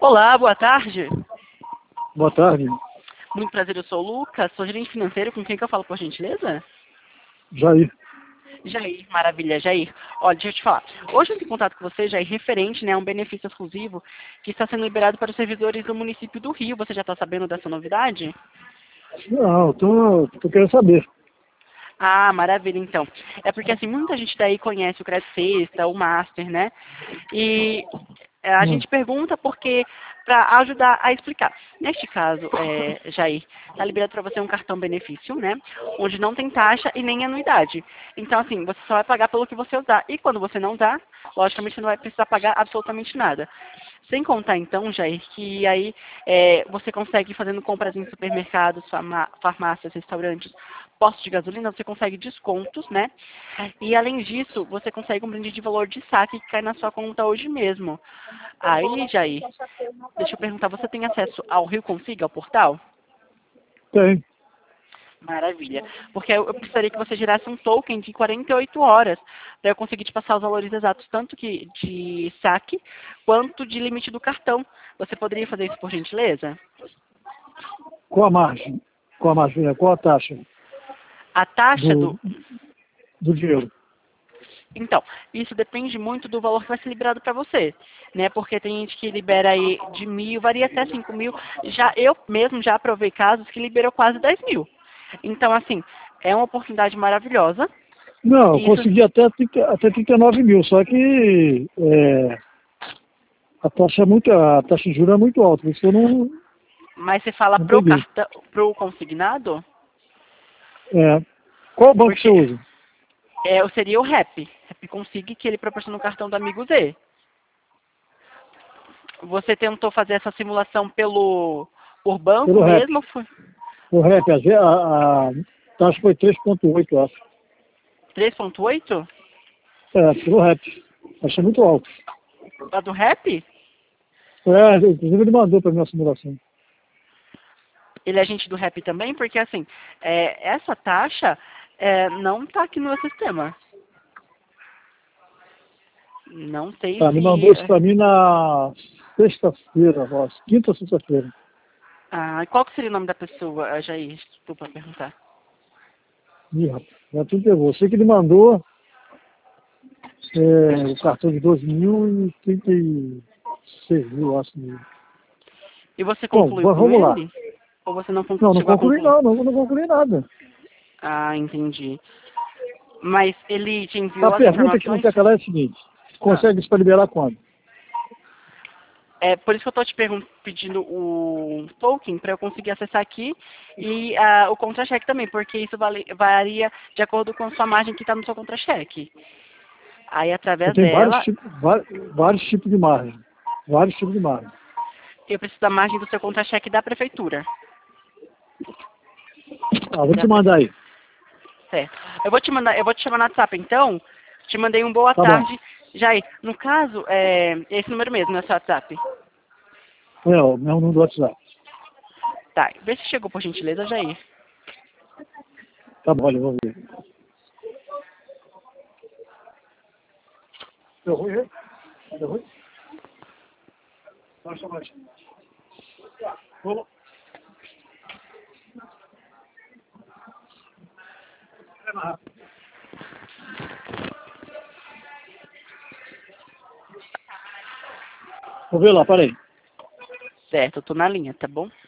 Olá, boa tarde. Boa tarde, Muito prazer, eu sou o Lucas, sou gerente financeiro, com quem que eu falo, por gentileza? Jair. Jair, maravilha, Jair. Olha, deixa eu te falar. Hoje eu entro em contato com você, Jair, referente, né, a um benefício exclusivo que está sendo liberado para os servidores do município do Rio. Você já está sabendo dessa novidade? Não, tô querendo saber. Ah, maravilha, então. É porque, assim, muita gente daí conhece o Crédito Sexta, o Master, né? E a Hum. gente pergunta porque, para ajudar a explicar. Neste caso, Jair, está liberado para você um cartão benefício, né? Onde não tem taxa e nem anuidade. Então, assim, você só vai pagar pelo que você usar. E quando você não usar, logicamente você não vai precisar pagar absolutamente nada. Sem contar, então, Jair, que aí você consegue, fazendo compras em supermercados, farmácias, restaurantes, postos de gasolina, você consegue descontos, né? E, além disso, você consegue um brinde de valor de saque que cai na sua conta hoje mesmo. Aí, Jair, deixa eu perguntar, você tem acesso ao Rio Consiga, ao portal? Tem. Maravilha. Porque eu precisaria que você gerasse um token de 48 horas para eu conseguir te passar os valores exatos, tanto que de saque quanto de limite do cartão. Você poderia fazer isso por gentileza? Qual a margem? Qual a taxa A taxa do, do... do dinheiro? Então, isso depende muito do valor que vai ser liberado para você, né? Porque tem gente que libera aí de 1.000, varia até 5.000. Eu mesmo já aprovei casos que liberou quase 10.000. Então, assim, é uma oportunidade maravilhosa. Não, eu Isso, consegui até 39 mil, só que a taxa de juros é muito alta, por isso que eu mas você fala não pro peguei. cartão, pro consignado? É, qual banco você Porque usa? seria o Rap Consig, que ele proporciona o cartão do amigo Z. Você tentou fazer essa simulação por banco Pelo REP. mesmo? Foi O REP, a taxa foi 3,8, eu acho. 3,8? Pelo REP. Achei muito alto. A do Rap? Inclusive ele mandou para minha simulação. Ele é agente do Rap também? Porque, assim, essa taxa não está aqui no meu sistema. Não sei Tá, me se... mandou isso para mim na sexta-feira, quinta ou sexta-feira. qual que seria o nome da pessoa, Jair? Desculpa perguntar. Ih, rapaz, já tudo pegou. Eu sei que ele mandou o cartão de 2.036 mil, acho. E você Bom, concluiu com vamos lá. ele? Ou você não Não, não chegou a concluí concluir? não concluí nada. Ah, entendi. Mas ele te A enviou as pergunta que não informações? quer calar é a seguinte: Ah, consegue isso para liberar quando? é por isso que eu estou te pedindo o token para eu conseguir acessar aqui e o contra-cheque também, porque isso varia de acordo com a sua margem que está no seu contra-cheque. Aí, Eu através tenho dela, vários tipos de margem. Vários tipos de margem. eu preciso da margem do seu contra-cheque da prefeitura. Vou Da te mandar prefeitura. aí. Certo. Eu vou te chamar no WhatsApp, então. Te mandei um boa Tá bom. tarde. Jair, no caso, é esse número mesmo, no seu WhatsApp. O meu número do WhatsApp. Tá, vê se chegou, por gentileza, Jair. Tá bom, olha, vou ver. Deu ruim, hein? Deu ruim? Baixa mais. Vamos. É mais rápido. Vou ver lá, parei. Certo, eu tô na linha, tá bom?